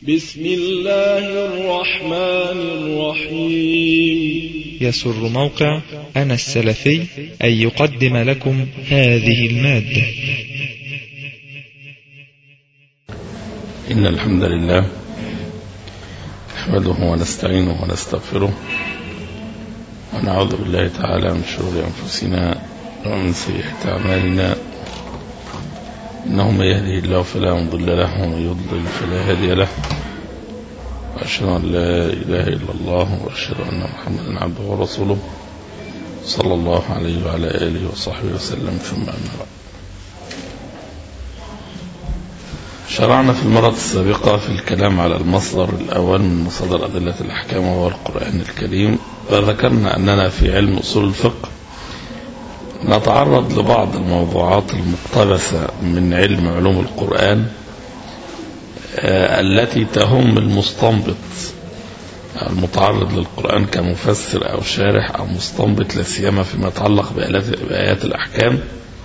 بسم الله الرحمن الرحيم. يسر موقع أنا السلفي أن يقدم لكم هذه المادة. إن الحمد لله نحمده ونستعينه ونستغفره ونعوذ بالله تعالى من شرور أنفسنا ومن سيئات أعمالنا، إنه من يهده الله فلا مضل له ومن يضلل فلا هادي له، وأشهد أن لا إله إلا الله وأشهد أن محمدا عبده ورسوله صلى الله عليه وعلى آله وصحبه وسلم. ثم أما بعد، شرعنا في المرة السابقة في الكلام على المصدر الأول من مصادر أدلة الأحكام وهو القرآن الكريم، وذكرنا أننا في علم أصول الفقه نتعرض لبعض الموضوعات المقتبسة من علم علوم القرآن التي تهم المستنبط المتعرض للقرآن كمفسر أو شارح أو مستنبط، لا سيما فيما يتعلق بآيات الأحكام،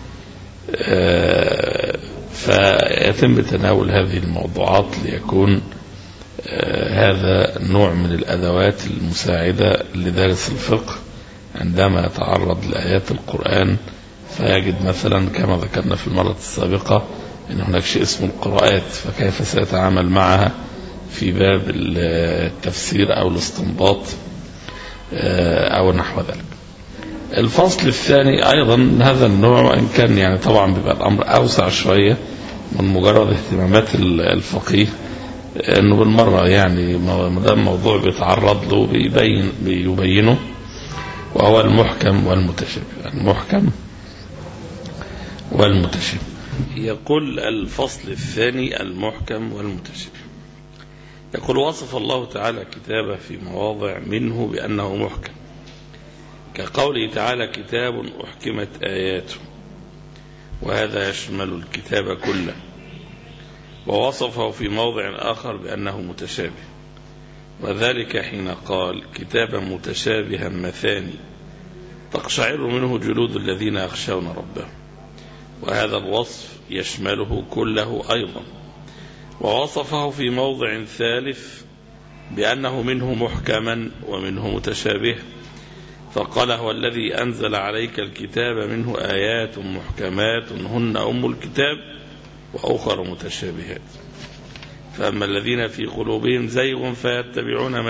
فيتم تناول هذه الموضوعات ليكون هذا نوع من الأدوات المساعدة لدارس الفقه عندما يتعرض لآيات القرآن، فيجد مثلا كما ذكرنا في المرة السابقة أن هناك شيء اسمه القراءات، فكيف سيتعامل معها في باب التفسير أو الاستنباط أو نحو ذلك. الفصل الثاني أيضا هذا النوع، وإن كان يعني طبعا بيبقى الأمر أوسع شوية من مجرد اهتمامات الفقيه، أنه بالمرة يعني ما دام موضوع بيتعرض له بيبينه، وهو المحكم والمتشابه. المحكم والمتشابه. يقول الفصل الثاني المحكم والمتشابه. يقول: وصف الله تعالى كتابه في مواضع منه بأنه محكم، كقوله تعالى: كتاب أحكمت آياته، وهذا يشمل الكتاب كله. ووصفه في موضع آخر بأنه متشابه، وذلك حين قال: كتابا متشابها مثاني تقشعر منه جلود الذين يخشون ربهم، وهذا الوصف يشمله كله أيضا. ووصفه في موضع ثالث بأنه منه محكما ومنه متشابه، فقال: هو الذي أنزل عليك الكتاب منه آيات محكمات هن أم الكتاب وأخر متشابهات، فأما الذين في قلوبهم زيغ فيتبعون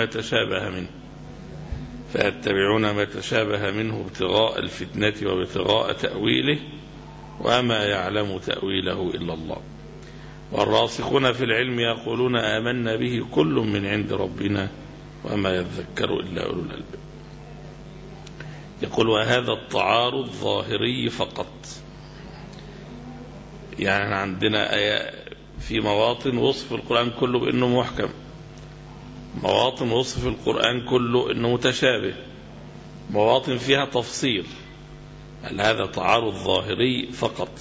ما تشابه منه ابتغاء الفتنة وابتغاء تأويله، وما يعلم تأويله إلا الله. والراسخون في العلم يقولون آمنا به كل من عند ربنا وما يذكر إلا أولو الألباب. يقول: وهذا التعارض ظاهري فقط، يعني عندنا في مواطن وصف القرآن كله بأنه محكم، مواطن وصف القرآن كله أنه متشابه، مواطن فيها تفصيل. هذا تعارض ظاهري فقط،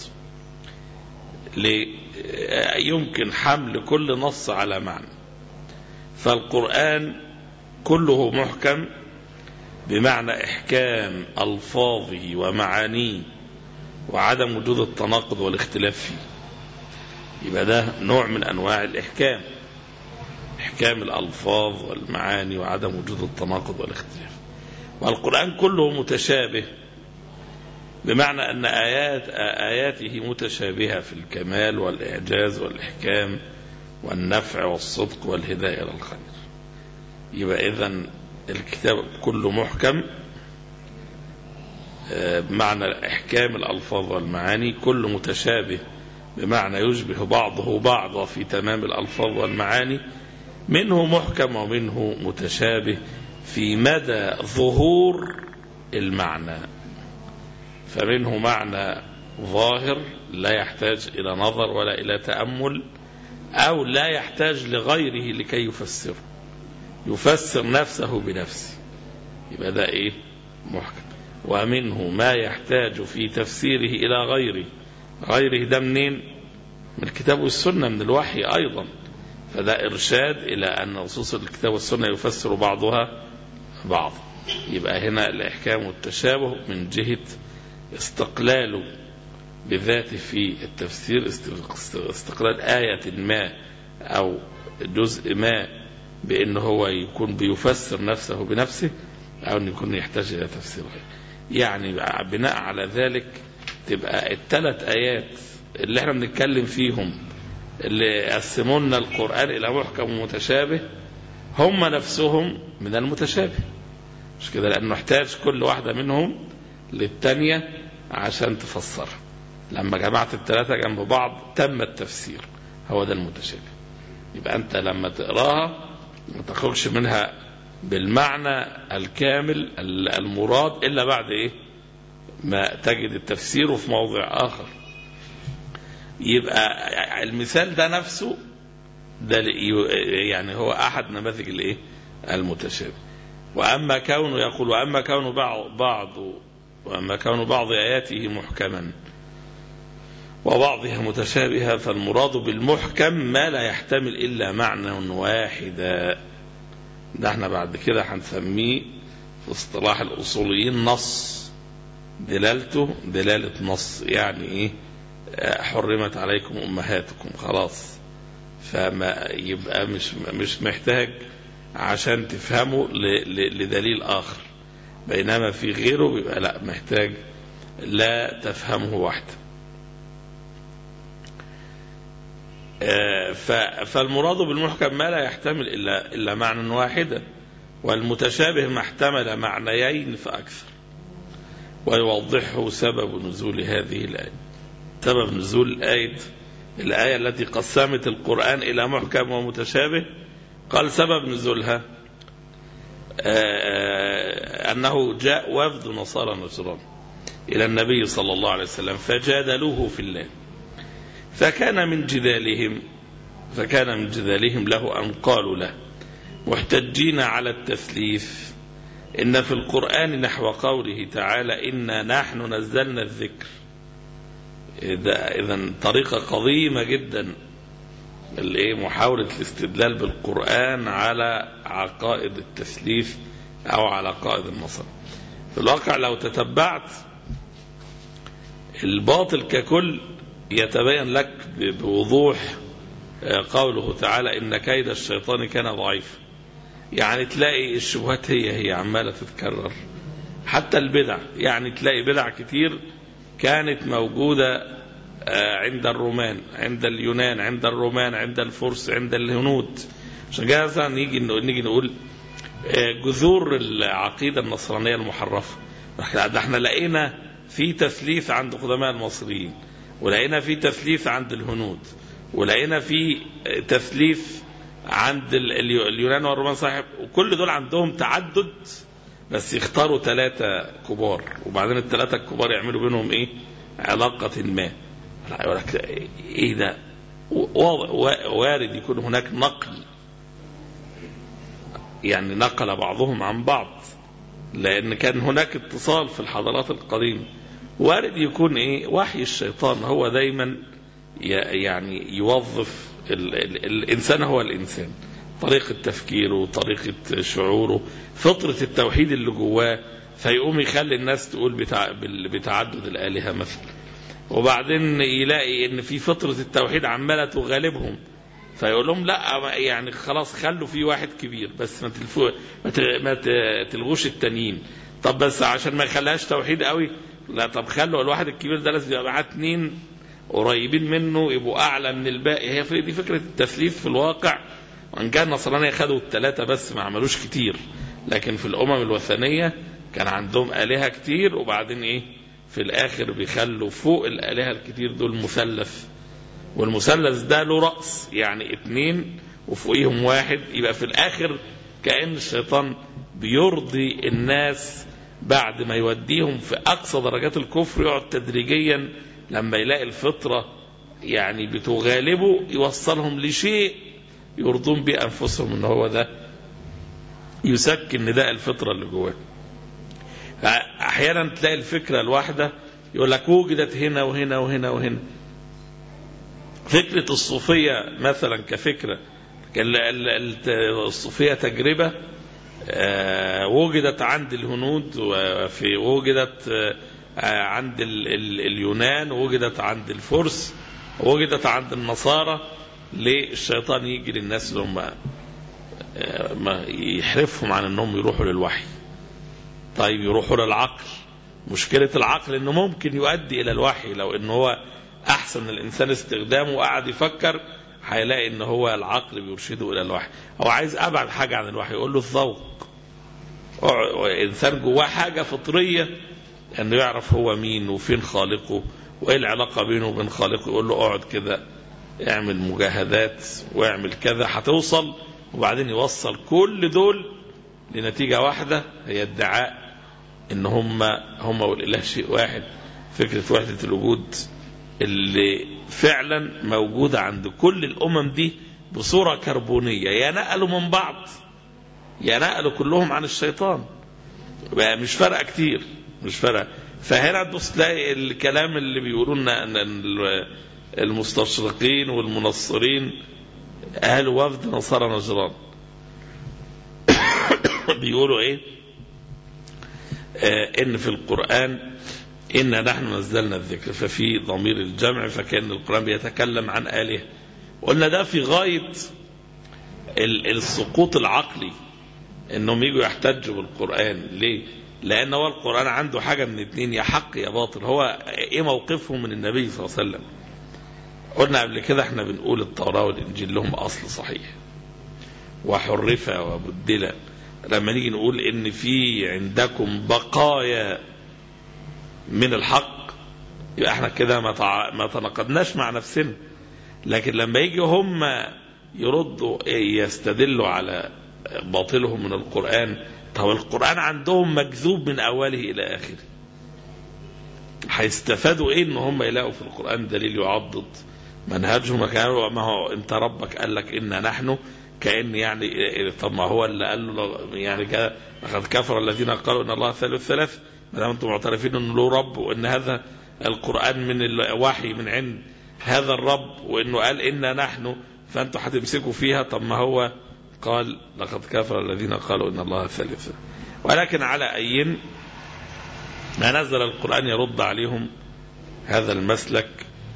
يمكن حمل كل نص على معنى. فالقرآن كله محكم بمعنى إحكام ألفاظه ومعانيه وعدم وجود التناقض والاختلاف فيه، يبقى ده نوع من أنواع الإحكام، إحكام الألفاظ والمعاني وعدم وجود التناقض والاختلاف. والقرآن كله متشابه بمعنى أن آياته متشابهة في الكمال والإعجاز والإحكام والنفع والصدق والهداية إلى الخير. يبقى إذن الكتاب كله محكم بمعنى إحكام الألفاظ والمعاني، كل متشابه بمعنى يشبه بعضه بعضا في تمام الألفاظ والمعاني، منه محكم ومنه متشابه في مدى ظهور المعنى. فمنه معنى ظاهر لا يحتاج إلى نظر ولا إلى تأمل، أو لا يحتاج لغيره لكي يفسره، يفسر نفسه بنفسه، يبقى ده محكم. ومنه ما يحتاج في تفسيره إلى غيره ده منين؟ من الكتاب والسنة، من الوحي أيضا، فده إرشاد إلى أن نصوص الكتاب والسنة يفسر بعضها بعض. يبقى هنا الإحكام والتشابه من جهة استقلاله بذاته في التفسير، استقلال آية ما أو جزء ما بأن هو يكون بيفسر نفسه بنفسه، أو أن يكون يحتاج إلى تفسير غيره. يعني بناء على ذلك تبقى الثلاث آيات اللي احنا بنتكلم فيهم اللي قسمونا القرآن إلى محكم ومتشابه هم نفسهم من المتشابه، مش كده؟ لأنه احتاج كل واحدة منهم للتانية عشان تفسرها. لما جمعت الثلاثة جنب بعض تم التفسير، هو ده المتشابه. يبقى أنت لما تقراها ما تخرجش منها بالمعنى الكامل المراد إلا بعد ما تجد التفسير في موضع آخر. يبقى المثال ده نفسه ده يعني هو أحد نماذج المتشابه. وأما كونه يقول وأما كون بعض آياته محكما وبعضها متشابهة، فالمراد بالمحكم ما لا يحتمل إلا معنى واحدا. ده احنا بعد كده هنسميه في اصطلاح الأصوليين نص، دلالته دلالة نص. يعني حرمت عليكم أمهاتكم، خلاص، فما يبقى مش محتاج عشان تفهمه لدليل آخر، بينما في غيره بيبقى لا محتاج لا تفهمه وحده. فالمراد بالمحكم ما لا يحتمل إلا معنى واحدا، والمتشابه ما احتمل معنيين فأكثر. ويوضحه سبب نزول هذه الآية. سبب نزول الآية التي قسمت القرآن إلى محكم ومتشابه، قال سبب نزولها أنه جاء وفد نصارى نجران إلى النبي صلى الله عليه وسلم فجادلوه في الله، فكان من جدالهم له أن قالوا له محتجين على التثليث إن في القرآن نحو قوله تعالى إنا نحن نزلنا الذكر. إذن طريقة قديمة جدا محاولة الاستدلال بالقرآن على عقائد التثليث أو على عقائد النصر. في الواقع لو تتبعت الباطل ككل يتبين لك بوضوح قوله تعالى إن كيد الشيطان كان ضعيف. يعني تلاقي الشبهات هي عمالة تتكرر، حتى البدع. يعني تلاقي بدع كتير كانت موجودة عند الرومان، عند اليونان، عند الرومان، عند الفرس، عند الهنود. عشان كده مثلا نيجي نقول جذور العقيدة النصرانية المحرفة، ده احنا لقينا في تثليث عند قدماء المصريين، ولقينا في تثليث عند الهنود، ولقينا في تثليث عند اليونان والرومان صاحب. وكل دول عندهم تعدد، بس يختاروا 3 كبار، وبعدين ال3 الكبار يعملوا بينهم علاقة ما. يقول لك ده وارد يكون هناك نقل، يعني نقل بعضهم عن بعض، لأن كان هناك اتصال في الحضارات القديمة. وارد يكون وحي الشيطان هو دايما يعني يوظف الإنسان، هو الإنسان طريقة تفكيره، طريقة شعوره، فطرة التوحيد اللي جواه، فيقوم يخلي الناس تقول بتعدد الآلهة مثلا. وبعدين يلاقي ان في فطرة التوحيد عمالة تغالبهم، فيقول لهم لا يعني خلاص خلوا في واحد كبير بس ما تلغوش التانيين. طب بس عشان ما يخليهاش توحيد قوي، لا طب خلوا الواحد الكبير ده لازم يبقى معاه 2 قريبين منه يبقوا اعلى من الباقي. هي دي فكرة التثليث في الواقع. وان كان النصرانية خدوا ال3 بس ما عملوش كتير، لكن في الامم الوثنية كان عندهم آلهة كتير، وبعدين في الآخر بيخلوا فوق الآلهة الكتير دول مثلث، والمثلث ده له رأس، يعني 2 وفوقيهم 1. يبقى في الآخر كأن الشيطان بيرضي الناس بعد ما يوديهم في أقصى درجات الكفر، يقعد تدريجيا لما يلاقي الفطرة يعني بتغالبه يوصلهم لشيء يرضون بأنفسهم إن هو ده يسكن نداء الفطرة اللي جواه. أحيانا تلاقي الفكرة الواحدة يقول لك وجدت هنا وهنا وهنا وهنا. فكرة الصوفية مثلا كفكرة، الصوفية تجربة وجدت عند الهنود، وجدت عند اليونان، وجدت عند الفرس، وجدت عند النصارى، ليه الشيطان يجي للناس اللي هم ما يحرفهم عن انهم يروحوا للوحي؟ طيب يروحوا للعقل. مشكلة العقل انه ممكن يؤدي الى الوحي، لو انه هو احسن الانسان استخدامه وقعد يفكر هيلاقي ان هو العقل بيرشده الى الوحي. هو عايز ابعد حاجة عن الوحي، يقول له الذوق. انسان جواه حاجة فطرية انه يعرف هو مين وفين خالقه وايه العلاقة بينه وبين خالقه، يقول له اقعد كده اعمل مجاهدات واعمل كذا هتوصل، وبعدين يوصل كل دول لنتيجة واحدة، هي ادعاء ان هم والاله شيء واحد. فكرة وحدة الوجود اللي فعلا موجودة عند كل الامم دي بصورة كربونية، يا نقلوا من بعض يا نقلوا كلهم عن الشيطان، مش فارقة كتير، مش فارقة. فهنا تبص تلاقي الكلام اللي بيقولوا ان المستشرقين والمنصرين اهل وفد نصارى نجران بيقولوا ايه؟ ان في القرآن إن نحن نزلنا الذكر، ففي ضمير الجمع، فكان القرآن بيتكلم عن آله. قلنا ده في غاية السقوط العقلي انهم يجوا يحتجوا بالقرآن. ليه؟ لأن هو القرآن عنده حاجة من اتنين، يا حق يا باطل. هو ايه موقفهم من النبي صلى الله عليه وسلم؟ قلنا قبل كده احنا بنقول التوراة والإنجيل لهم أصل صحيح وحرف وبدل. لما نيجي نقول ان في عندكم بقايا من الحق، يبقى احنا كده ما تناقضناش مع نفسنا. لكن لما يجي هم يردوا يستدلوا على باطلهم من القرآن، طب القرآن عندهم مكذوب من أوله إلى آخره، هيستفادوا ايه ان هم يلاقوا في القرآن دليل يعضد منهجهم؟ ما هو انت ربك قال لك إن نحن، كأن يعني طب ما هو اللي قال له يعني لقد كفر الذين قالوا ان الله ثالث، ما دام انتم معترفين انه له رب وان هذا القرآن من الوحي من عند هذا الرب وانه قال إن نحن، فانتم هتمسكوا فيها. طب ما هو قال لقد كفر الذين قالوا ان الله ثالث. ولكن على أي ما نزل القرآن يرد عليهم هذا المسلك.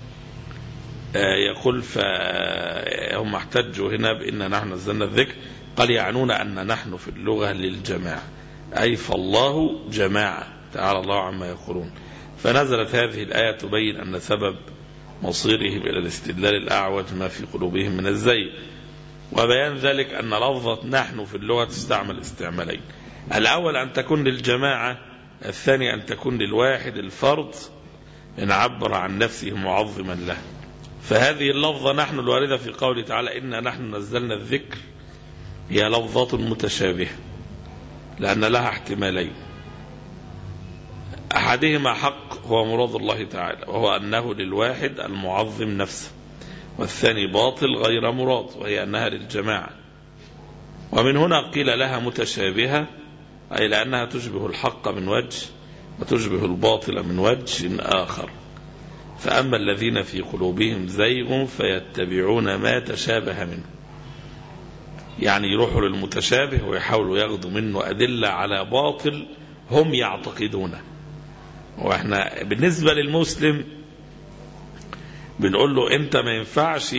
يقول فهم احتجوا هنا بأن نحن نزلنا الذكر، قال يعنون أن نحن في اللغة للجماعة، أي فالله جماعة تعالى الله عما يقولون. فنزلت هذه الآية تبين أن سبب مصيرهم إلى الاستدلال الأعوج ما في قلوبهم من الزيغ، وبيان ذلك أن لفظة نحن في اللغة تستعمل استعمالين: الأول أن تكون للجماعة، الثاني أن تكون للواحد الفرد إن عبر عن نفسه معظما له. فهذه اللفظة نحن الواردة في قوله تعالى إن نحن نزلنا الذكر هي لفظة متشابهة لأن لها احتمالين: أحدهما حق هو مراد الله تعالى وهو أنه للواحد المعظم نفسه، والثاني باطل غير مراد وهي أنها للجماعة. ومن هنا قيل لها متشابهة، أي لأنها تشبه الحق من وجه وتشبه الباطل من وجه آخر. فأما الذين في قلوبهم زيغ فيتبعون ما تشابه منه، يعني يروحوا للمتشابه ويحاولوا ياخذوا منه أدلة على باطل هم يعتقدونه. واحنا بالنسبة للمسلم بنقول له انت ما ينفعش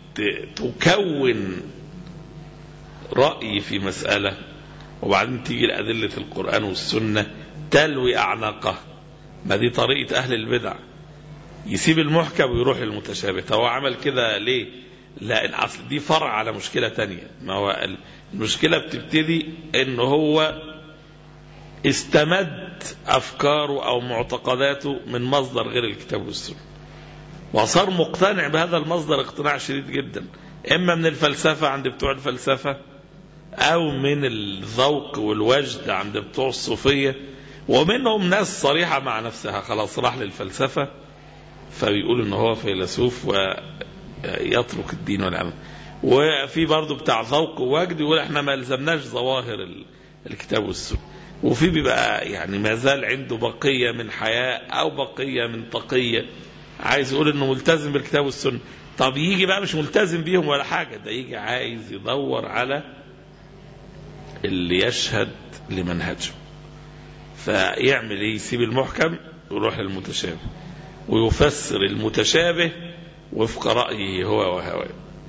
تكون رأي في مسألة وبعدين تيجي لأدلة القرآن والسنة تلوي أعناقه. ما دي طريقة أهل البدع، يسيب المحكم ويروح للمتشابه. هو عمل كده ليه؟ لأن أصل دي فرع على مشكلة تانية. ما هو المشكلة بتبتدي إنه هو استمد أفكاره أو معتقداته من مصدر غير الكتاب والسنة، وصار مقتنع بهذا المصدر اقتناع شديد جدا، إما من الفلسفة عند بتوع الفلسفة أو من الذوق والوجد عند بتوع الصوفية، ومنهم ناس صريحة مع نفسها خلاص راح للفلسفة فبيقول إنه هو فيلسوف ويترك الدين والعمل. وفي برضه بتاع ذوق ووجد يقول احنا ما لزمناش ظواهر الكتاب والسنة. وفي بيبقى يعني ما زال عنده بقية من حياء أو بقية من تقية، عايز يقول إنه ملتزم بالكتاب والسنة. طب يجي بقى مش ملتزم بيهم ولا حاجة، ده يجي عايز يدور على اللي يشهد لمنهجه، فيعمل ايه؟ يسيب المحكم ويروح للمتشابه ويفسر المتشابه وفق رأيه هو وهواه.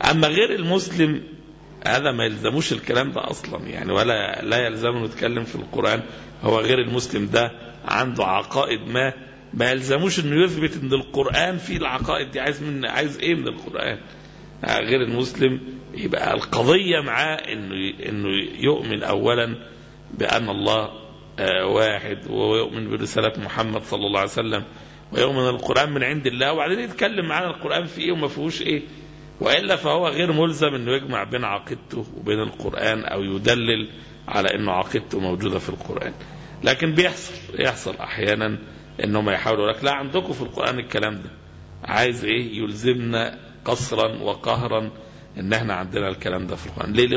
أما غير المسلم هذا ما يلزموش الكلام ده أصلا يعني، ولا لا يلزمه يتكلم في القرآن. هو غير المسلم ده عنده عقائد ما يلزموش انه يثبت ان القرآن فيه العقائد دي. عايز ايه من القرآن؟ غير المسلم يبقى القضية معاه انه يؤمن اولا بان الله واحد، ويؤمن برسالة محمد صلى الله عليه وسلم، ويؤمن القرآن من عند الله، وبعدين يتكلم معانا القرآن فيه ايه وما فيهوش ايه. وإلا فهو غير ملزم انه يجمع بين عقيدته وبين القرآن او يدلل على انه عقيدته موجودة في القرآن. لكن يحصل احيانا انهم يحاولوا لك لا عندكم في القرآن الكلام ده، عايز ايه يلزمنا قصرا وقهرا ان احنا عندنا الكلام ده في القرآن. ليه؟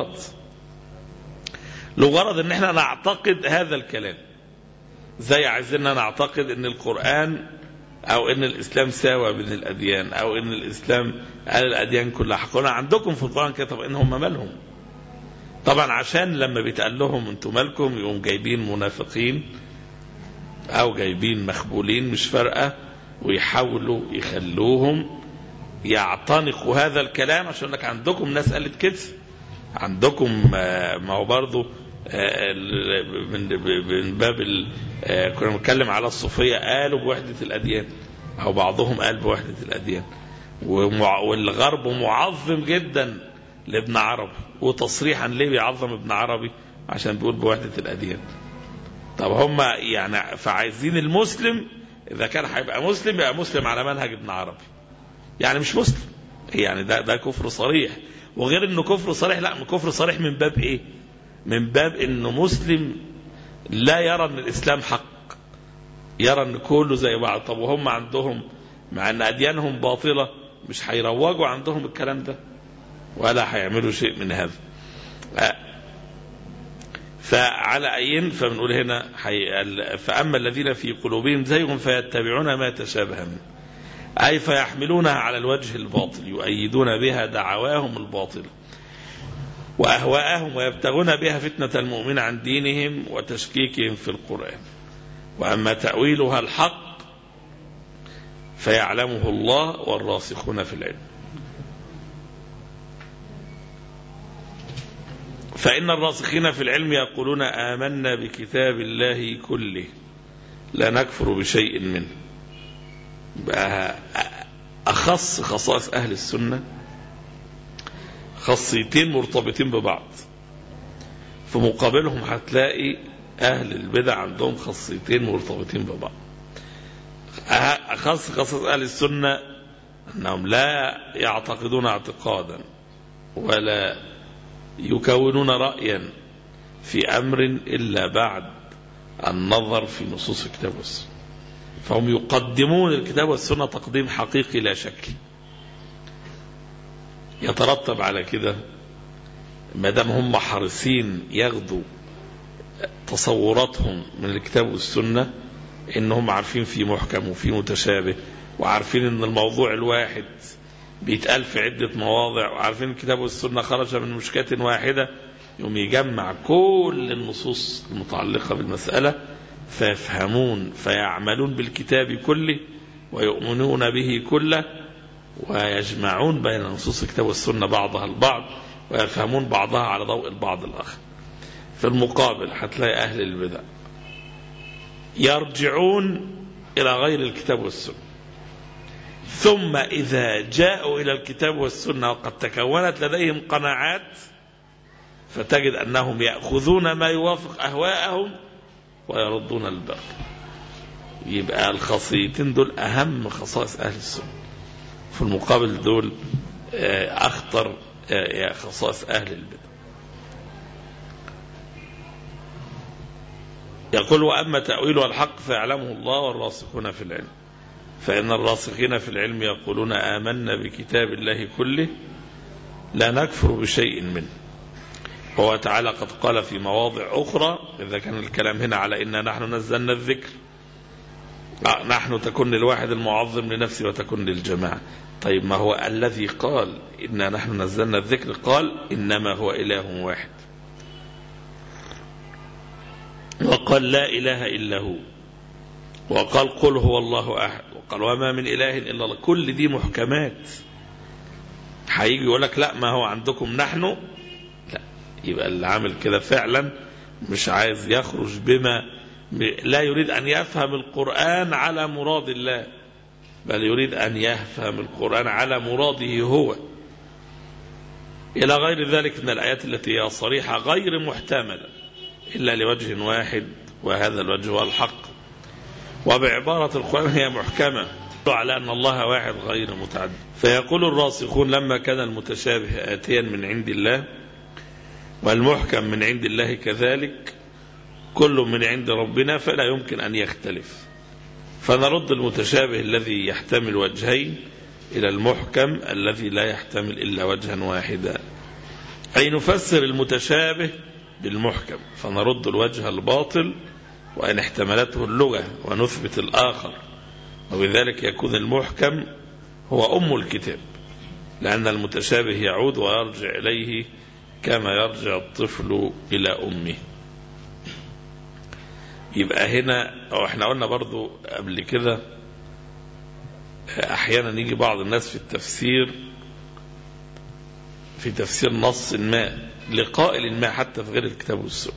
له غرض ان احنا نعتقد هذا الكلام، زي عايزيننا نعتقد ان القرآن او ان الاسلام ساوى بين الاديان، او ان الاسلام قال الاديان كلها حقنا. عندكم في القرآن كده. طب ان هم مالهم؟ طبعا عشان لما بيتقال لهم انتم مالكم يقوم جايبين منافقين او جايبين مخبولين مش فارقه، ويحاولوا يخلوهم يعتنقوا هذا الكلام، عشان لك عندكم ناس قالت كده، عندكم ما هو برضو من باب كنا بنتكلم على الصوفيه قالوا بوحده الاديان، او بعضهم قال بوحده الاديان، والغرب معظم جدا لابن عربي، وتصريحا ليه بيعظم ابن عربي؟ عشان بيقول بوحده الاديان. طب هم يعني فعايزين المسلم اذا كان هيبقى مسلم يبقى مسلم على منهج ابن عربي، يعني مش مسلم يعني ده كفر صريح. وغير انه كفر صريح، لا كفر صريح من باب ايه؟ من باب انه مسلم لا يرى ان الاسلام حق، يرى ان كله زي بعض. طب وهم عندهم مع ان اديانهم باطله مش هيروجوا عندهم الكلام ده ولا هيعملوا شيء من هذا. فعلى أين فبنقول هنا فأما الذين في قلوبهم زيغ فيتبعون ما تشابه منه، أي فيحملونها على الوجه الباطل، يؤيدون بها دعواهم الباطلة وأهواءهم، ويبتغون بها فتنة المؤمن عن دينهم وتشكيكهم في القرآن. وأما تأويلها الحق فيعلمه الله والراسخون في العلم. فإن الراسخين في العلم يقولون آمنا بكتاب الله كله لا نكفر بشيء منه. أخص خصائص أهل السنة خاصيتين مرتبطين ببعض، في مقابلهم هتلاقي أهل البدع عندهم خاصيتين مرتبطين ببعض. أخص خصائص أهل السنة أنهم لا يعتقدون اعتقادا ولا يكونون رأيا في أمر إلا بعد النظر في نصوص الكتاب والسنة، فهم يقدمون الكتاب والسنة تقديم حقيقي لا شك. يترتب على كده ما دام هم حريصين ياخدوا تصوراتهم من الكتاب والسنة، إنهم عارفين في محكم وفي متشابه، وعارفين إن الموضوع الواحد بيتقال في عدة مواضع، وعارفين الكتاب والسنة خرج من مشكاة واحدة، يوم يجمع كل النصوص المتعلقة بالمسألة فيفهمون فيعملون بالكتاب كله ويؤمنون به كله، ويجمعون بين نصوص الكتاب والسنة بعضها البعض، ويفهمون بعضها على ضوء البعض الآخر. في المقابل هتلاقي أهل البدع يرجعون إلى غير الكتاب والسنة، ثم إذا جاءوا إلى الكتاب والسنة وقد تكونت لديهم قناعات، فتجد أنهم يأخذون ما يوافق أهواءهم ويردون الباقي. يبقى الخاصيتين دول أهم خصائص أهل السنة، في المقابل دول أخطر خصائص أهل البدع. يقول وأما تأويله الحق فيعلمه الله والراسخون في العلم. فإن الراسخين في العلم يقولون آمنا بكتاب الله كله لا نكفر بشيء منه. وهو تعالى قد قال في مواضع أخرى، إذا كان الكلام هنا على إنا نحن نزلنا الذكر، نحن تكون للواحد المعظم لنفسه وتكون للجماعة. طيب ما هو الذي قال إنا نحن نزلنا الذكر؟ قال إنما هو إله واحد، وقال لا إله إلا هو، وقال قل هو الله أحد، وقال وما من إله إلا الله. كل دي محكمات هيجي يقول لك لا ما هو عندكم نحن، لا، يبقى اللي عامل كده فعلا مش عايز يخرج بما لا يريد أن يفهم القرآن على مراد الله، بل يريد أن يفهم القرآن على مراده هو، إلى غير ذلك من الآيات التي هي صريحة غير محتملة إلا لوجه واحد، وهذا الوجه هو الحق. وبعبارة القرآن هي محكمة على أن الله واحد غير متعدد. فيقول الراسخون لما كان المتشابه آتيا من عند الله والمحكم من عند الله كذلك، كل من عند ربنا فلا يمكن أن يختلف، فنرد المتشابه الذي يحتمل وجهين إلى المحكم الذي لا يحتمل إلا وجها واحدا، أي نفسر المتشابه بالمحكم فنرد الوجه الباطل وإن احتملته اللغة ونثبت الآخر، وبذلك يكون المحكم هو أم الكتاب، لأن المتشابه يعود ويرجع إليه كما يرجع الطفل إلى أمه. يبقى هنا، أو احنا قلنا برضو قبل كده، أحيانا يجي بعض الناس في تفسير نص ما لقائل ما حتى في غير الكتاب والسنة،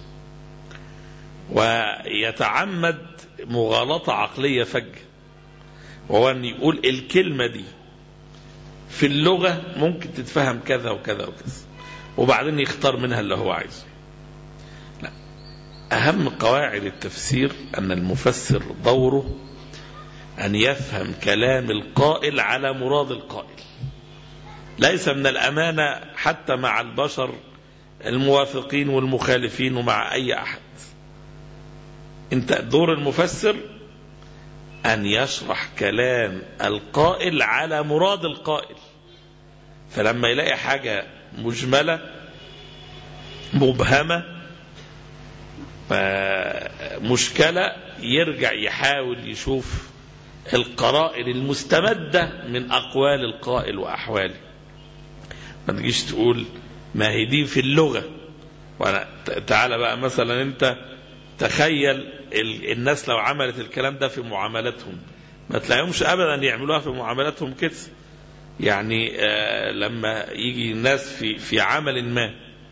ويتعمد مغالطة عقلية فجة، وهو أن يقول الكلمة دي في اللغة ممكن تتفهم كذا وكذا وكذا، وبعدين يختار منها اللي هو عايزه. لا، أهم قواعد التفسير أن المفسر دوره أن يفهم كلام القائل على مراد القائل. ليس من الأمانة حتى مع البشر الموافقين والمخالفين ومع أي أحد. أنت دور المفسر أن يشرح كلام القائل على مراد القائل، فلما يلاقي حاجة مجملة مبهمة مشكلة يرجع يحاول يشوف القرائن المستمدة من أقوال القائل وأحواله. ما تجيش تقول ما هي دي في اللغة، تعالى بقى مثلا أنت تخيل الناس لو عملت الكلام ده في معاملاتهم ما تلاقيهمش أبدا يعملوها في معاملاتهم كده. يعني لما يجي الناس في عمل ما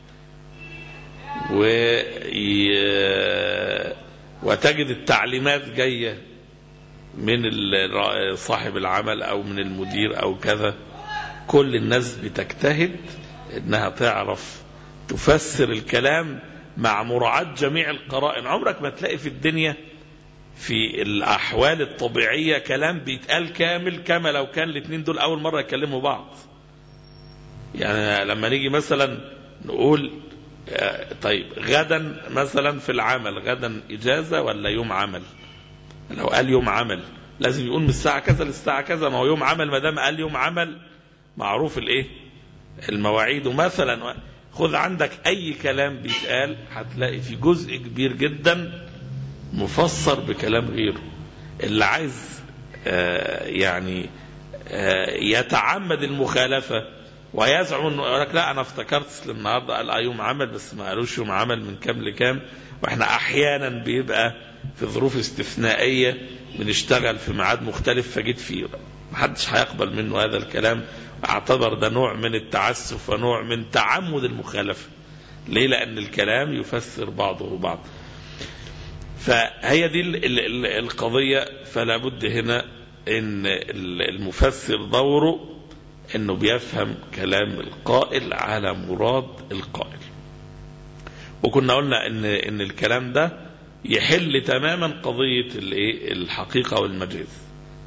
وتجد التعليمات جاية من صاحب العمل أو من المدير أو كذا، كل الناس بتجتهد إنها تعرف تفسر الكلام مع مراعاة جميع القرائن. عمرك ما تلاقي في الدنيا في الأحوال الطبيعية كلام بيتقال كامل كما لو كان الاثنين دول أول مرة يكلموا بعض. يعني لما نيجي مثلا نقول طيب غدا مثلا في العمل، غدا إجازة ولا يوم عمل؟ لو قال يوم عمل لازم يقول من الساعة كذا للساعة كذا، ما هو يوم عمل، ما دام قال يوم عمل معروف الايه المواعيد. مثلا خذ عندك أي كلام بيتقال هتلاقي في جزء كبير جدا مفسر بكلام غيره. اللي عايز يعني يتعمد المخالفة ويزعم انه يقول لك لا انا افتكرت النهارده قال يوم عمل، بس ما قالوش يوم عمل من كام لكام، واحنا احيانا بيبقى في ظروف استثنائيه بنشتغل في ميعاد مختلف فجيت فيه. محدش هيقبل منه هذا الكلام، اعتبر ده نوع من التعسف ونوع من تعمد المخالفه. ليه؟ لان الكلام يفسر بعضه بعض. فهي دي القضيه. فلا بد هنا ان المفسر دوره انه بيفهم كلام القائل على مراد القائل. وكنا قلنا ان الكلام ده يحل تماما قضية الحقيقة والمجاز.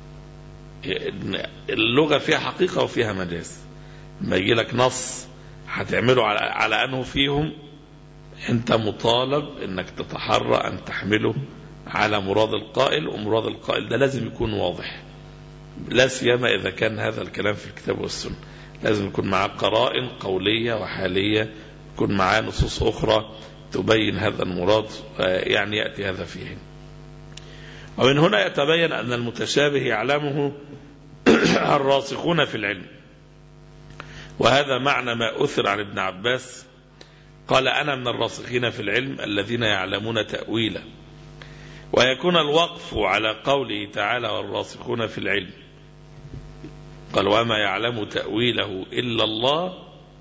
اللغة فيها حقيقة وفيها مجاز. لما يجي لك نص هتعمله على انه فيهم، انت مطالب انك تتحرى ان تحمله على مراد القائل، ومراد القائل ده لازم يكون واضح، لا سيما إذا كان هذا الكلام في الكتاب والسنة. لازم يكون معاه قرائن قولية وحالية، يكون معاه نصوص أخرى تبين هذا المراد، يعني يأتي هذا فيه. ومن هنا يتبين أن المتشابه يعلمه الراسخون في العلم، وهذا معنى ما أثر عن ابن عباس قال أنا من الراسخين في العلم الذين يعلمون تأويله. ويكون الوقف على قوله تعالى والراسخون في العلم قال وما يعلم تأويله إلا الله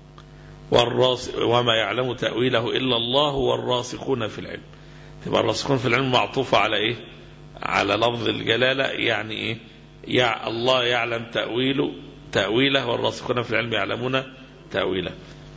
والراسخون في العلم. تبقى الراسخون في العلم معطوفة على إيه؟ على لفظ الجلالة، يعني إيه؟ الله يعلم تأويله والراسخون في العلم يعلمون تأويله.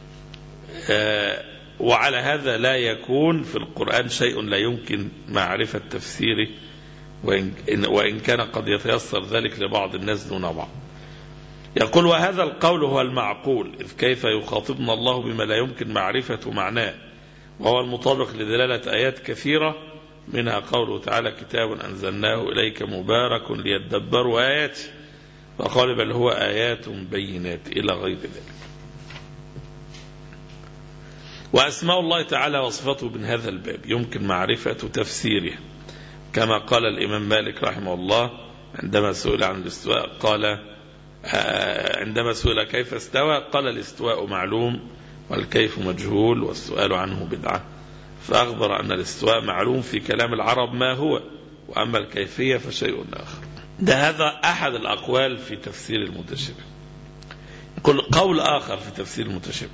وعلى هذا لا يكون في القرآن شيء لا يمكن معرفة تفسيره، وإن كان قد يتيسر ذلك لبعض الناس دون بعض. يقول وهذا القول هو المعقول، إذ كيف يخاطبنا الله بما لا يمكن معرفة معناه، وهو المطابق لدلالة آيات كثيرة، منها قوله تعالى كتاب أنزلناه إليك مبارك ليدبروا آياته، وقال بل هو آيات بينات إلى غير ذلك. وأسماء الله تعالى وصفته من هذا الباب يمكن معرفة تفسيره، كما قال الإمام مالك رحمه الله عندما سئل عن الاستواء قال عندما سئل كيف استوى قال الاستواء معلوم والكيف مجهول والسؤال عنه بدعة، فأخبر أن الاستواء معلوم في كلام العرب ما هو، وأما الكيفية فشيء آخر. هذا أحد الأقوال في تفسير المتشابه. قول آخر في تفسير المتشابه،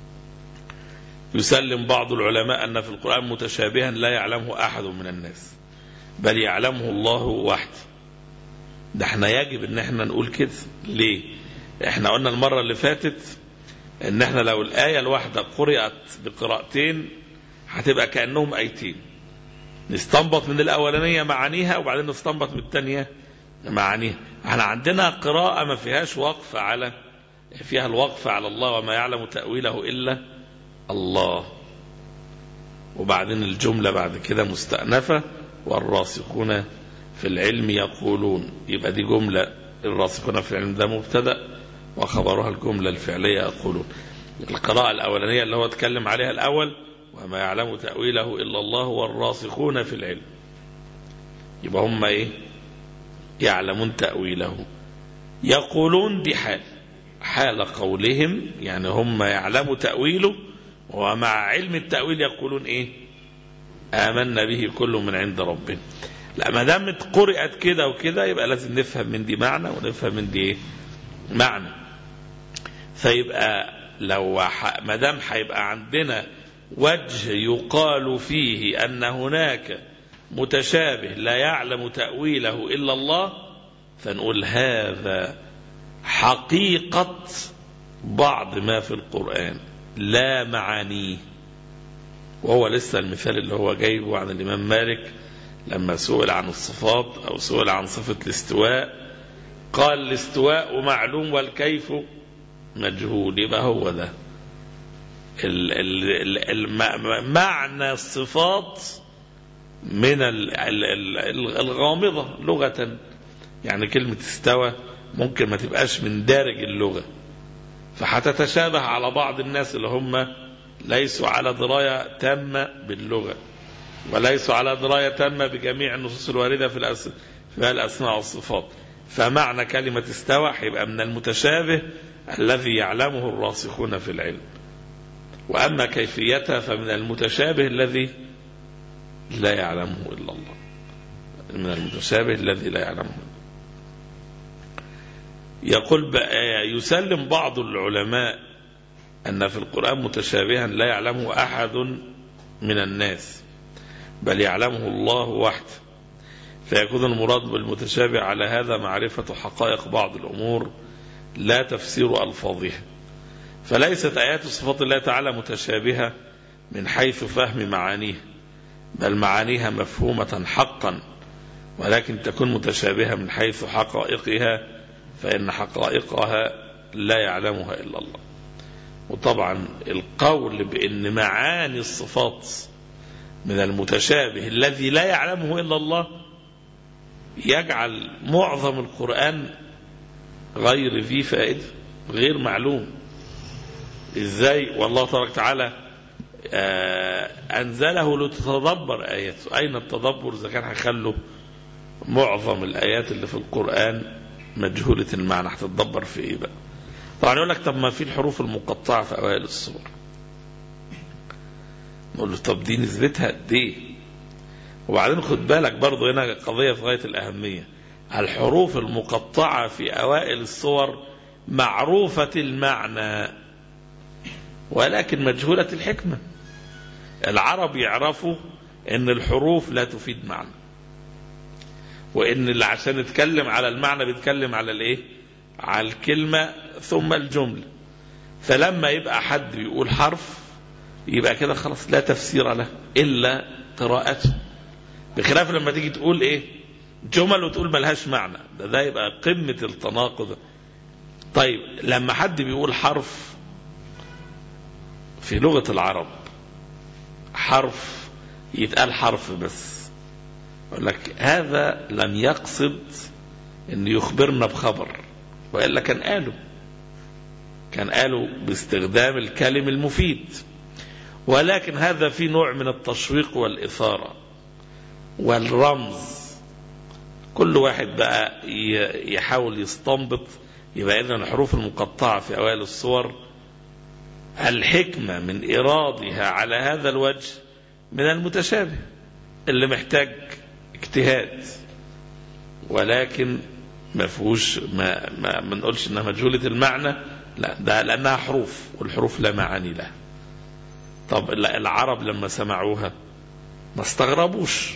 يسلم بعض العلماء أن في القرآن متشابها لا يعلمه أحد من الناس بل يعلمه الله وحده. ده احنا يجب ان احنا نقول كده. ليه؟ احنا قلنا المرة اللي فاتت ان احنا لو الآية الواحدة قرأت بقراءتين هتبقى كأنهم آيتين، نستنبط من الأولانية معانيها وبعدين نستنبط من الثانية معانيها. احنا عندنا قراءة ما فيهاش وقف على، فيها الوقف على الله وما يعلم تأويله إلا الله، وبعدين الجملة بعد كده مستأنفة والراسخون في العلم يقولون، يبقى دي جملة الراسخون في العلم ده مبتدأ وخبرها الجملة الفعلية يقولون. القراءة الأولانية اللي هو اتكلم عليها الأول وما يعلم تأويله إلا الله والراسخون في العلم، يبقى هم إيه؟ يعلمون تأويله. يقولون دي حال قولهم، يعني هم يعلموا تأويله ومع علم التأويل يقولون إيه؟ آمنا به كل من عند ربنا. لا، ما دامت قرأت كده وكده يبقى لازم نفهم من دي معنى ونفهم من دي إيه؟ معنى. فيبقى لو ما دام هيبقى عندنا وجه يقال فيه أن هناك متشابه لا يعلم تأويله إلا الله، فنقول هذا حقيقة بعض ما في القرآن لا معانيه. وهو لسه المثال اللي هو جايبه عن الإمام مالك لما سئل عن الصفات أو سئل عن صفة الاستواء قال الاستواء معلوم والكيف مجهول. يبقى هو ده معنى الصفات من الغامضة لغة. يعني كلمة استوى ممكن ما تبقاش من دارج اللغة، فحتتشابه على بعض الناس اللي هم ليسوا على دراية تامة باللغة وليسوا على دراية تامة بجميع النصوص الواردة في الأسماء والصفات. فمعنى كلمة استوى هيبقى من المتشابه الذي يعلمه الراسخون في العلم، وأما كيفيتها فمن المتشابه الذي لا يعلمه إلا الله، من المتشابه الذي لا يعلمه. يقول يسلم بعض العلماء أن في القرآن متشابها لا يعلمه أحد من الناس بل يعلمه الله وحده، فيكون المراد بالمتشابه على هذا معرفة حقائق بعض الأمور لا تفسير ألفاظها. فليست آيات صفات الله تعالى متشابهة من حيث فهم معانيه، بل معانيها مفهومة حقا، ولكن تكون متشابهة من حيث حقائقها، فإن حقائقها لا يعلمها إلا الله. وطبعا القول بأن معاني الصفات من المتشابه الذي لا يعلمه إلا الله يجعل معظم القرآن غير ذي فائدة، غير معلوم. إزاي؟ والله تبارك وتعالى أنزله لتتدبر آياته. أين التدبر إذا كان هيخلوا معظم الآيات اللي في القرآن مجهولة المعنى؟ هتتدبر في إيه بقى؟ طبعا يقول لك طب ما في الحروف المقطعة في أوائل السور. نقول له طب دي نسبتها قد إيه؟ وبعدين خد بالك برضو هنا قضية في غاية الأهمية. الحروف المقطعة في أوائل السور معروفة المعنى ولكن مجهولة الحكمة. العرب يعرفوا ان الحروف لا تفيد معنى، وان اللي عشان نتكلم على المعنى بيتكلم على الايه؟ على الكلمة ثم الجملة. فلما يبقى حد بيقول حرف يبقى كده خلاص لا تفسير له إلا قراءته، بخلاف لما تيجي تقول ايه؟ جمل وتقول ملهاش معنى، ده يبقى قمة التناقض. طيب لما حد بيقول حرف في لغة العرب، حرف يتقال حرف بس، يقول لك هذا لم يقصد ان يخبرنا بخبر، وإلا كان قالوا باستخدام الكلم المفيد، ولكن هذا في نوع من التشويق والإثارة والرمز. كل واحد بقى يحاول يستنبط. يبقى إذن الحروف المقطعة في أوائل الصور الحكمة من إرادها على هذا الوجه من المتشابه اللي محتاج اجتهاد، ولكن ما فيهوش ما نقولش انها مجهولة المعنى، لا، ده لأنها حروف، والحروف لا معاني لها. طب العرب لما سمعوها ما استغربوش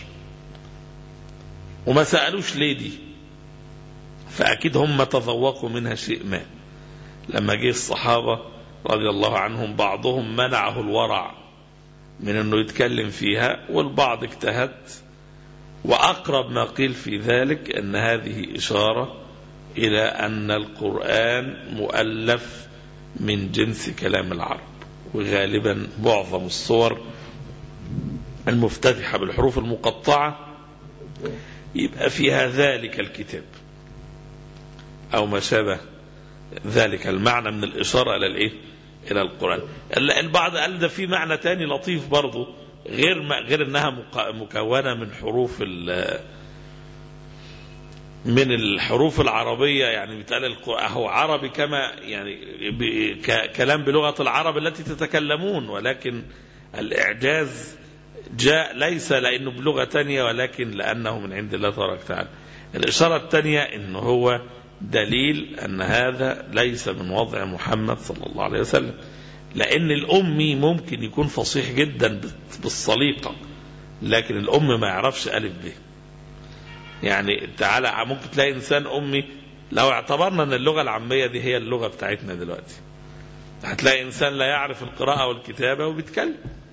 وما سألوش ليه دي، فأكيد هم تذوقوا منها شيء ما. لما جه الصحابة رضي الله عنهم بعضهم منعه الورع من أنه يتكلم فيها، والبعض اجتهد، وأقرب ما قيل في ذلك أن هذه إشارة إلى أن القرآن مؤلف من جنس كلام العرب، وغالبا معظم الصور المفتتحة بالحروف المقطعة يبقى فيها ذلك الكتاب أو ما شابه ذلك المعنى من الإشارة إلى الإيه؟ إلى القرآن. البعض قال ده في معنى تاني لطيف برضو غير أنها مكونة من الحروف العربية، يعني بيتقال هو عربي كما يعني كلام بلغة العرب التي تتكلمون، ولكن الإعجاز جاء ليس لأنه بلغة تانية، ولكن لأنه من عند الله تبارك وتعالى. الإشارة الثانية أنه هو دليل أن هذا ليس من وضع محمد صلى الله عليه وسلم، لأن الأمي ممكن يكون فصيح جدا بالصليقة، لكن الأم ما يعرفش ألف به. يعني تعالى ممكن تلاقي إنسان أمي، لو اعتبرنا أن اللغة العامية دي هي اللغة بتاعتنا دلوقتي، هتلاقي إنسان لا يعرف القراءة والكتابة وبيتكلم،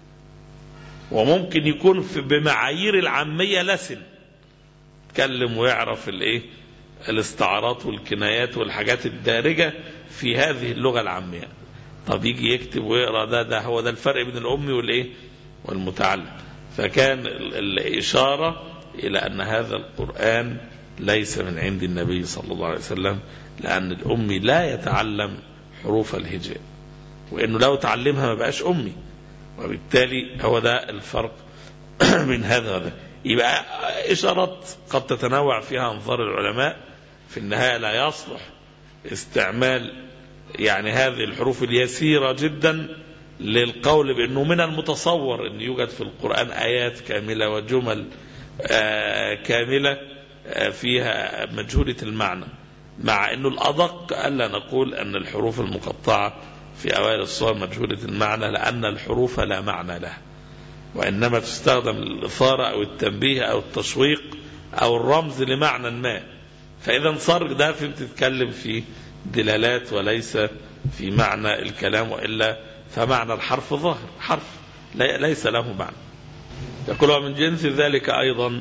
وممكن يكون بمعايير العامية لسن يتكلم ويعرف الايه؟ الاستعارات والكنايات والحاجات الدارجة في هذه اللغة العامية. طب يجي يكتب ويقرأ، ده هو ده الفرق بين الأمي والايه؟ والمتعلم. فكان الإشارة إلى أن هذا القرآن ليس من عند النبي صلى الله عليه وسلم، لأن الأمي لا يتعلم حروف الهجاء، وإنه لو تعلمها ما بقاش أمي، وبالتالي هو ده الفرق من هذا وهذا. يبقى إشارات قد تتنوع فيها أنظار العلماء، في النهاية لا يصلح استعمال يعني هذه الحروف اليسيرة جدا للقول بأنه من المتصور أن يوجد في القرآن آيات كاملة وجمل كاملة فيها مجهولة المعنى، مع أنه الأدق ألا نقول أن الحروف المقطعة في أوائل الصور مجهولة المعنى، لأن الحروف لا معنى لها، وإنما تستخدم للإثارة أو التنبيه أو التشويق أو الرمز لمعنى ما. فإذا صار ده تتكلم في دلالات وليس في معنى الكلام، وإلا فمعنى الحرف ظاهر، حرف ليس له معنى. يقول من جنس ذلك أيضا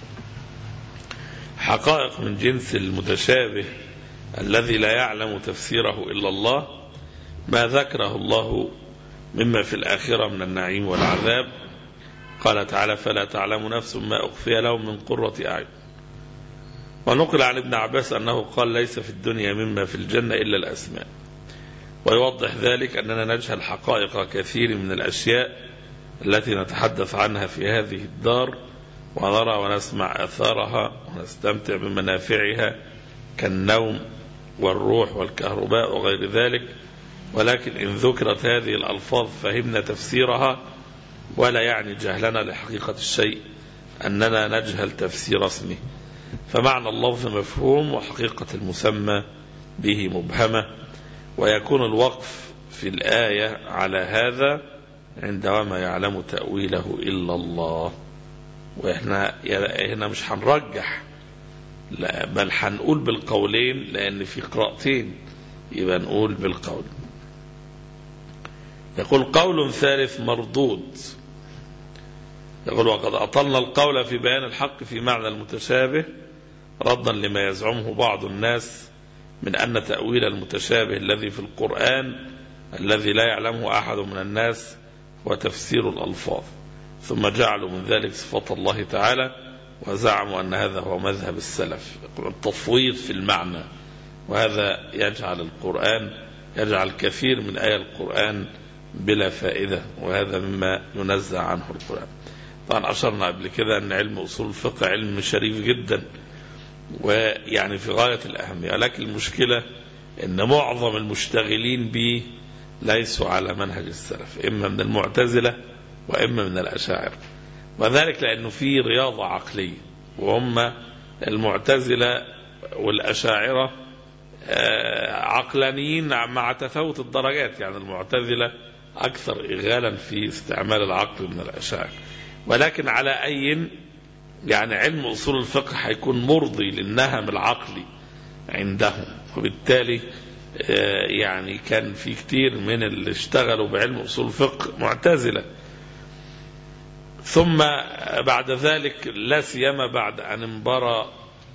حقائق من جنس المتشابه الذي لا يعلم تفسيره إلا الله، ما ذكره الله مما في الآخرة من النعيم والعذاب. قال تعالى فلا تعلم نفس ما أخفي لهم من قرة أعين. ونقل عن ابن عباس أنه قال ليس في الدنيا مما في الجنة إلا الأسماء. ويوضح ذلك أننا نجهل حقائق كثير من الأشياء التي نتحدث عنها في هذه الدار، ونرى ونسمع أثارها ونستمتع بمنافعها كالنوم والروح والكهرباء وغير ذلك، ولكن إن ذكرت هذه الألفاظ فهمنا تفسيرها، ولا يعني جهلنا لحقيقة الشيء أننا نجهل تفسير اسمه. فمعنى اللفظ مفهوم، وحقيقة المسمى به مبهمة، ويكون الوقف في الآية على هذا عند وما يعلم تأويله إلا الله. وإحنا هنا مش هنرجح، لا بل هنقول بالقولين، لأن في قراءتين يبقى نقول بالقول. يقول قول ثالث مردود، يقول وقد أطلنا القول في بيان الحق في معنى المتشابه ردا لما يزعمه بعض الناس من أن تأويل المتشابه الذي في القرآن الذي لا يعلمه أحد من الناس هو تفسير الألفاظ، ثم جعلوا من ذلك صفات الله تعالى وزعموا أن هذا هو مذهب السلف، التفويض في المعنى. وهذا يجعل كثير من آية القرآن بلا فائدة، وهذا مما ينزع عنه القرآن. طبعا أشرنا قبل كده أن علم أصول الفقه علم شريف جدا، ويعني في غاية الأهمية، لكن المشكلة أن معظم المشتغلين به ليسوا على منهج السلف، إما من المعتزلة وإما من الأشاعرة، وذلك لأنه في رياضة عقلية، وهم المعتزلة والأشاعرة عقلانيين مع تفاوت الدرجات. يعني المعتزلة أكثر إغالا في استعمال العقل من الأشاعرة، ولكن على أي يعني علم أصول الفقه هيكون مرضي للنهم العقلي عندهم، وبالتالي يعني كان في كتير من اللي اشتغلوا بعلم أصول الفقه معتزلة. ثم بعد ذلك لا سيما بعد أن انبرى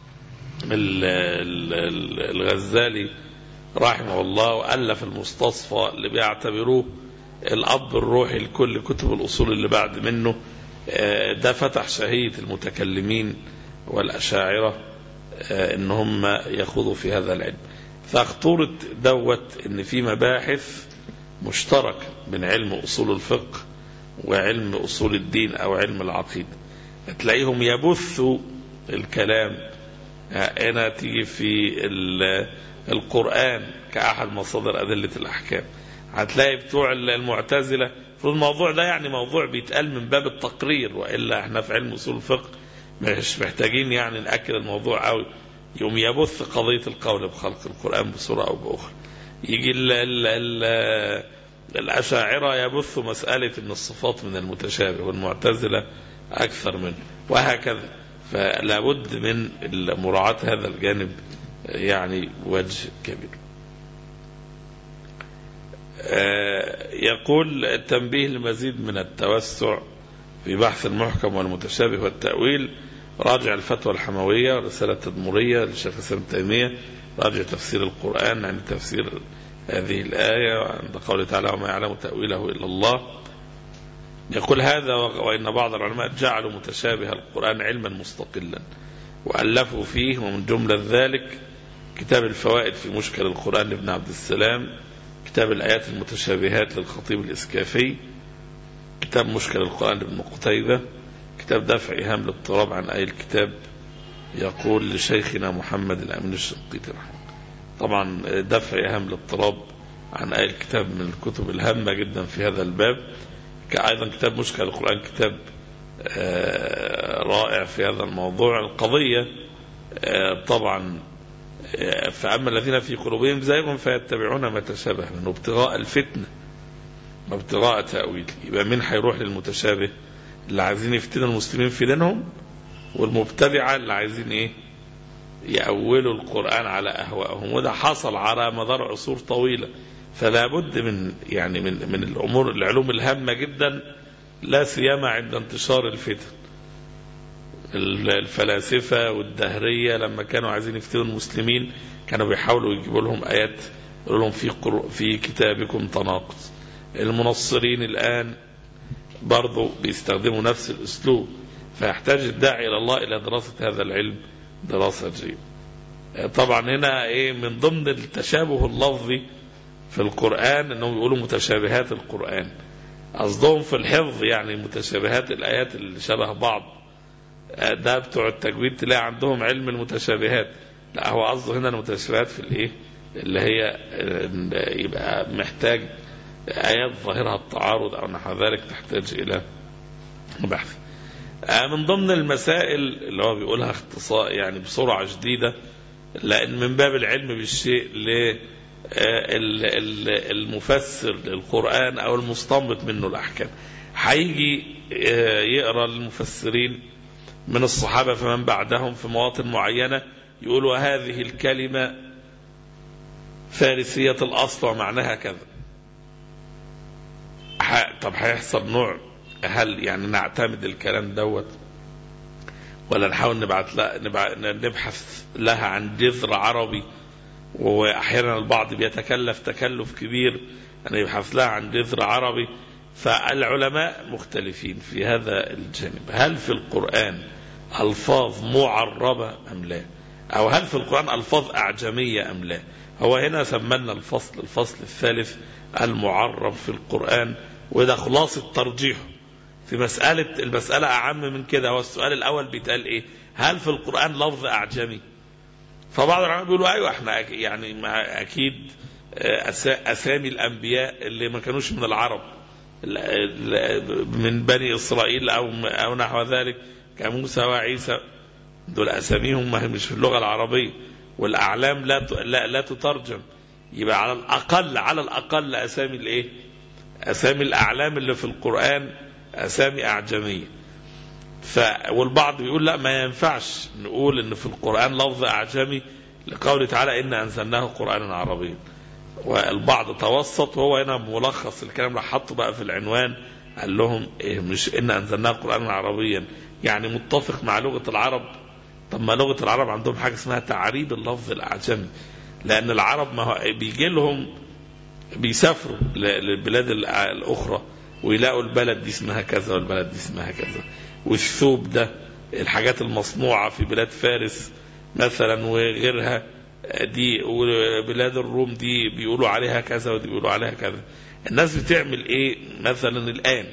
الغزالي رحمه الله وألف المستصفى اللي بيعتبروه الأب الروحي لكل كتب الأصول اللي بعد منه، ده فتح شهية المتكلمين والأشاعرة إن هم يخوضوا في هذا العلم. فاخطورة إن في مباحث مشتركة بين علم أصول الفقه وعلم أصول الدين أو علم العقيدة، تلاقيهم يبثوا الكلام. هنا تيجي في القرآن كأحد مصادر أدلة الأحكام، هتلاقي بتوع المعتزلة في الموضوع ده يعني موضوع بيتقال من باب التقرير، وإلا احنا في علم أصول الفقه مش محتاجين يعني نأكل الموضوع قوي. يوم يبث قضية القول بخلق القرآن بصورة أو بأخرى. يجي الأشاعرة يبثوا مسألة أن الصفات من المتشابه، والمعتزلة أكثر منه، وهكذا. فلا بد من مراعاة هذا الجانب يعني وجه كبير. يقول التنبيه لمزيد من التوسع في بحث المحكم والمتشابه والتأويل، راجع الفتوى الحموية ورسالة تدمرية للشيخ الإسلام ابن تيمية، راجع تفسير القرآن عند تفسير هذه الآية وعند قوله تعالى وما يعلم تأويله إلا الله. يقول هذا وإن بعض العلماء جعلوا متشابه القرآن علما مستقلا وألفوا فيه، ومن جملة ذلك كتاب الفوائد في مشكل القرآن لابن عبد السلام، كتاب الآيات المتشابهات للخطيب الإسكافي، كتاب مشكل القرآن لابن قتيبة، كتاب دفع إيهام الاضطراب عن آي الكتاب يقول لشيخنا محمد الأمين الشنقيطي رحمه. طبعا دفع إيهام الاضطراب عن آي الكتاب من الكتب الهامة جدا في هذا الباب. أيضا كتاب مشكل القرآن كتاب رائع في هذا الموضوع. القضية طبعا فأما الذين في قلوبهم زيغ فيتبعون ما تشابه منه ابتغاء الفتنة وابتغاء تأويل. يبقى مين هيروح للمتشابه؟ اللي عايزين يفتنوا المسلمين في دينهم، والمبتدعة اللي عايزين يأولوا القرآن على أهوائهم. وده حصل على مدار عصور طويلة. فلا بد من يعني من الأمور العلوم الهامة جدا، لا سيما عند انتشار الفتن. الفلاسفة والدهرية لما كانوا عايزين يفتنوا المسلمين كانوا بيحاولوا يجيبوا لهم آيات يقولوا لهم في كتابكم تناقض. المنصرين الآن برضو بيستخدموا نفس الأسلوب. فيحتاج الداعي إلى الله إلى دراسة هذا العلم دراسة جيدة. طبعا هنا من ضمن التشابه اللفظي في القرآن أنهم يقولوا متشابهات القرآن، قصدهم في الحفظ يعني متشابهات الآيات اللي شبه بعض. ده بتوع التجويد تلاقي عندهم علم المتشابهات، لا هو قصده هنا المتشابهات في اللي هي يبقى محتاج آيات ظاهرها التعارض أو نحو ذلك تحتاج إلى بحث. من ضمن المسائل اللي هو بيقولها اختصاء يعني بسرعة جديدة لأن من باب العلم بالشيء للمفسر للقرآن أو المستنبط منه الأحكام. هيجي يقرأ المفسرين من الصحابة فمن بعدهم في مواطن معينة يقولوا هذه الكلمة فارسية الأصل ومعناها كذا. طب هيحصل نوع، هل يعني نعتمد الكلام دوت ولا نحاول نبحث لها عن جذر عربي؟ وأحيانا البعض بيتكلف تكلف كبير أن يبحث لها عن جذر عربي. فالعلماء مختلفين في هذا الجانب. هل في القرآن ألفاظ معربة أم لا، أو هل في القرآن ألفاظ أعجمية أم لا؟ هو هنا سمنا الفصل الثالث المعرب في القرآن، وده خلاصة ترجيحه في المسألة أعم من كده. هو السؤال الأول بيتقال إيه؟ هل في القرآن لفظ أعجمي؟ فبعض العلماء بيقولوا أيوة، احنا يعني أكيد أسامي الأنبياء اللي ما كانوش من العرب من بني إسرائيل أو نحو ذلك كموسى وعيسى، دول أساميهم ما هي مش في اللغة العربية، والأعلام لا تترجم. يبقى على الأقل أسامي الإيه؟ أسامي الأعلام اللي في القرآن أسامي أعجمية. والبعض بيقول لا، ما ينفعش نقول إن في القرآن لفظ أعجمي لقوله تعالى إن أنزلناه قرآنا عربيا. والبعض توسط، وهو هنا ملخص الكلام اللي حطه بقى في العنوان، قال لهم إيه؟ مش إن أنزلناه قرآنا عربيا يعني متفق مع لغة العرب. طب ما لغة العرب عندهم حاجة اسمها تعريب اللفظ الأعجمي، لأن العرب ما هو بيجي لهم بيسافروا للبلاد الأخرى ويلاقوا البلد دي اسمها كذا والبلد دي اسمها كذا، والثوب ده الحاجات المصنوعة في بلاد فارس مثلا وغيرها دي، وبلاد الروم دي بيقولوا عليها كذا ودي بيقولوا عليها كذا. الناس بتعمل ايه مثلا الآن؟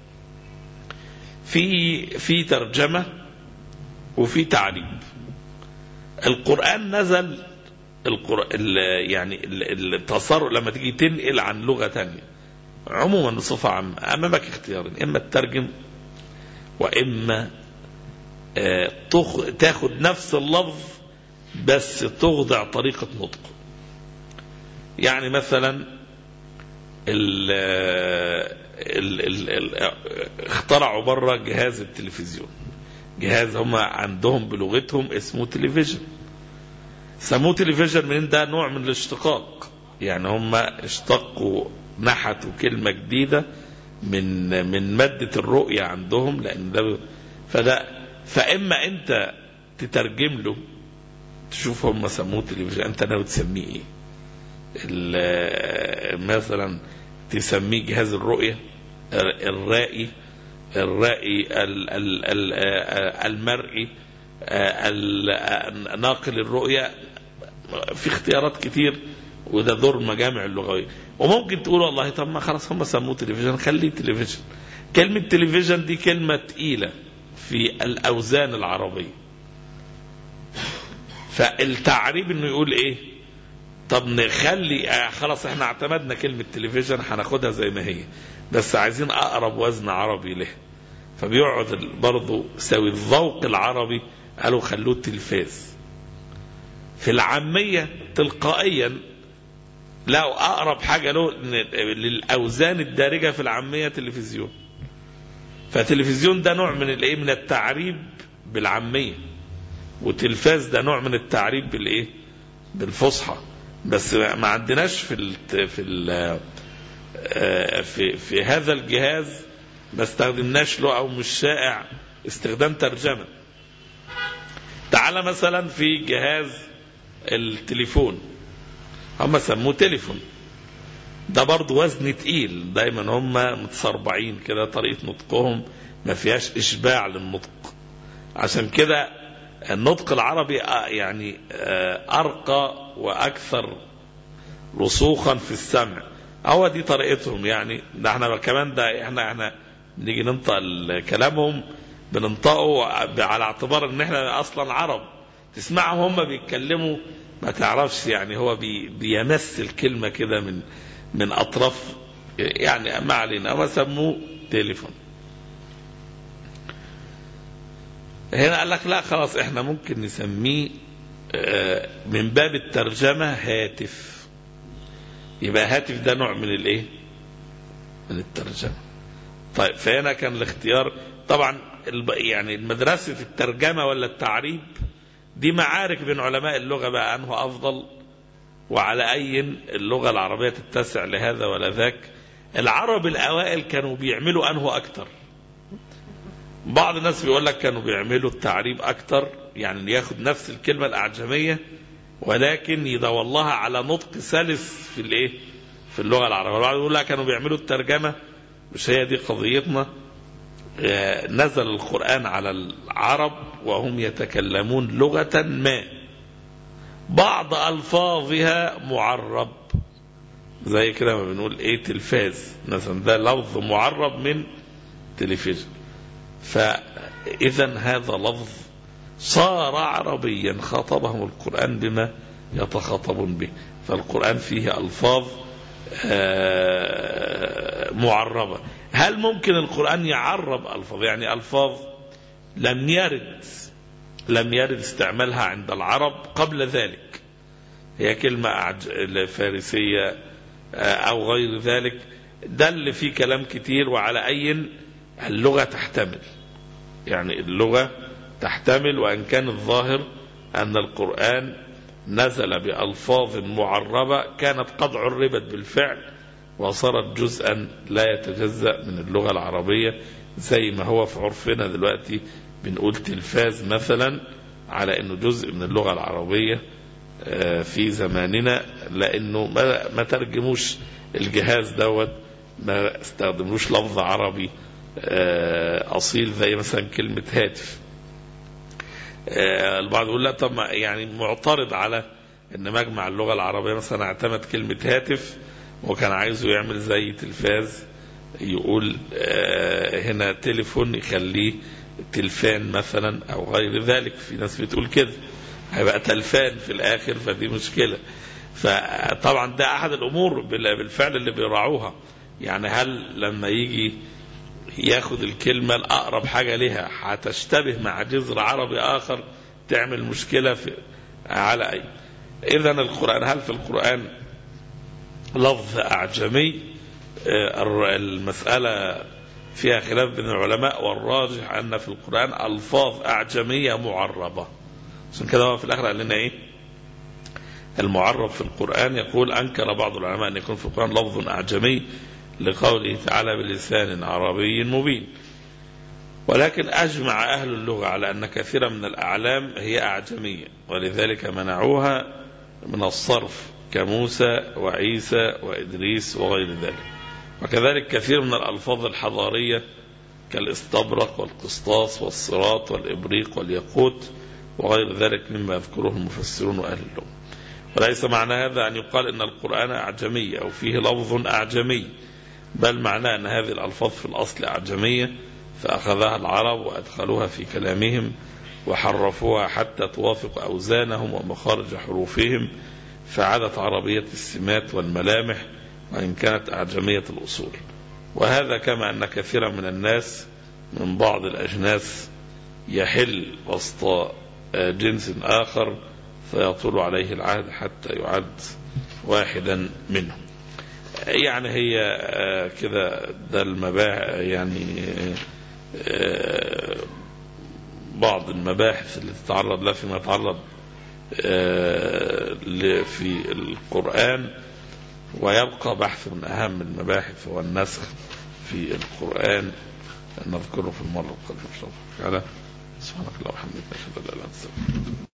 في ترجمة وفي تعريب. القرآن نزل يعني التصرف لما تيجي تنقل عن لغة تانية عموما بصفة عامة أمامك اختيارين: إما تترجم، وإما تاخد نفس اللفظ بس تخضع طريقة نطقه. يعني مثلا اخترعوا بره جهاز التلفزيون، جهاز هم عندهم بلغتهم اسمه تلفزيون، سموه تلفزيون من ده نوع من الاشتقاق. يعني هم اشتقوا نحتوا كلمة جديدة من مادة الرؤية عندهم، لأن ده فإما أنت تترجم له تشوف هم سموه تلفزيون، أنت ناوي تسميه إيه؟ مثلا تسميه جهاز الرؤية، الرائي المرئي، ناقل الرؤية. في اختيارات كتير، وده دور مجامع اللغوية. وممكن تقول والله طب ما خلاص هم سموه تلفزيون، خليه تلفزيون. كلمة تلفزيون دي كلمة تقيلة في الأوزان العربية، فالتعريب انه يقول ايه؟ طب نخلي خلاص احنا اعتمدنا كلمة تلفزيون هناخدها زي ما هي، بس عايزين اقرب وزن عربي له. فبيقعد برضو سوي الذوق العربي، قالوا خلوه تلفاز. في العامية تلقائيا لا أقرب حاجة له للأوزان الدارجة في العامية تلفزيون. فتلفزيون ده نوع من الايه؟ من التعريب بالعامية، وتلفاز ده نوع من التعريب بالايه؟ بالفصحى. بس ما عندناش في هذا الجهاز ما استخدمناش له، او مش شائع استخدام ترجمة. تعال مثلا في جهاز التليفون، هم سموه تليفون، ده برضو وزن تقيل، دايما هم متصربعين كده، طريقة نطقهم ما فيهاش إشباع للنطق. عشان كده النطق العربي يعني أرقى وأكثر رسوخا في السمع. هو دي طريقتهم. يعني ده احنا كمان ده احنا نيجي ننطق كلامهم بننطقه على اعتبار ان احنا اصلا عرب. تسمعهم هم بيتكلموا ما تعرفش يعني هو بيمس الكلمة كده من أطراف، يعني ما علينا. ما سموه تليفون. هنا قال لك لا خلاص احنا ممكن نسميه من باب الترجمة هاتف، يبقى هاتف ده نوع من الايه؟ من الترجمة. طيب فهنا كان الاختيار طبعا يعني مدرسة الترجمة ولا التعريب دي معارك بين علماء اللغة بقى أنه أفضل، وعلى أي اللغة العربية تتسع لهذا ولا ذاك. العرب الأوائل كانوا بيعملوا أنه أكتر. بعض الناس بيقول لك كانوا بيعملوا التعريب أكتر، يعني ياخد نفس الكلمة الأعجمية ولكن يدور لها على نطق سلس في الايه؟ في اللغة العربية. بعض يقول لك كانوا بيعملوا الترجمة، مش هي دي قضيتنا. نزل القرآن على العرب وهم يتكلمون لغة ما، بعض ألفاظها معرب، زي كده ما بنقول ايه؟ تلفاز مثلا، ده لفظ معرب من تلفزيون. فإذا هذا لفظ صار عربيا، خاطبهم القرآن بما يتخاطبون به. فالقرآن فيه ألفاظ معربة. هل ممكن القرآن يعرب ألفاظ؟ يعني ألفاظ لم يرد استعمالها عند العرب قبل ذلك، هي كلمة فارسية أو غير ذلك، ده اللي فيه كلام كتير. وعلى أي اللغة تحتمل، يعني اللغة تحتمل، وأن كان الظاهر أن القرآن نزل بألفاظ معربة كانت قد عربت بالفعل وصارت جزءا لا يتجزأ من اللغة العربية، زي ما هو في عرفنا دلوقتي بنقول تلفاز مثلا على أنه جزء من اللغة العربية في زماننا، لأنه ما ترجموش الجهاز دوت، ما استخدموش لفظ عربي أصيل زي مثلا كلمة هاتف. البعض يقول لا، طب يعني معترض على ان مجمع اللغة العربية مثلا اعتمد كلمة هاتف وكان عايزه يعمل زي تلفاز، يقول هنا تليفون يخليه تلفان مثلا او غير ذلك. في ناس بتقول كده هيبقى تلفان في الاخر، فدي مشكلة. فطبعا ده احد الامور بالفعل اللي بيراعوها، يعني هل لما يجي ياخد الكلمة الأقرب حاجة لها هتشتبه مع جذر عربي آخر تعمل مشكلة على أي. إذن القرآن، هل في القرآن لفظ أعجمي؟ المسألة فيها خلاف بين العلماء، والراجح أن في القرآن ألفاظ أعجمية معربة. عشان كده هو في الآخر قال لنا إيه؟ المعرب في القرآن، يقول أنكر بعض العلماء أن يكون في القرآن لفظ أعجمي لقوله تعالى بلسان عربي مبين، ولكن أجمع أهل اللغة على أن كثيرا من الأعلام هي أعجمية، ولذلك منعوها من الصرف كموسى وعيسى وإدريس وغير ذلك. وكذلك كثير من الألفاظ الحضارية كالاستبرق والقسطاس والصراط والإبريق والياقوت وغير ذلك مما يذكره المفسرون وأهل اللغة. وليس معنى هذا أن يقال إن القرآن أعجمي أو فيه لفظ أعجمي، بل معناه أن هذه الألفاظ في الأصل أعجمية، فأخذها العرب وأدخلوها في كلامهم وحرفوها حتى توافق أوزانهم ومخارج حروفهم، فعادت عربية السمات والملامح وإن كانت أعجمية الأصول. وهذا كما أن كثيرا من الناس من بعض الأجناس يحل وسط جنس آخر فيطول عليه العهد حتى يعد واحدا منهم. يعني هي كده ده المباحث، يعني بعض المباحث اللي تتعرض لها فيما يتعرض في القرآن. ويبقى بحث من أهم المباحث هو النسخ في القرآن، نذكره في المرة القادمة إن شاء الله. سبحانك اللهم وبحمدك، أشهد أن لا إله إلا أنت.